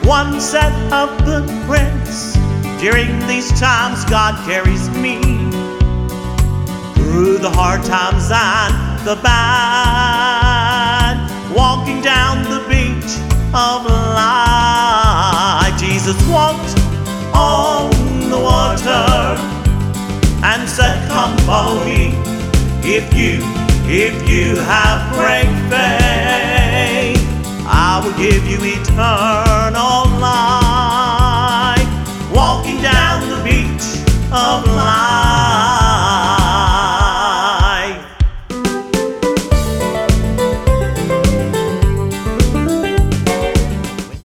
one set of footprints. During these times God carries me through the hard times and the bad, walking down the beach of life. Jesus walked on the water and said, come follow me. If you have great faith, I will give you eternal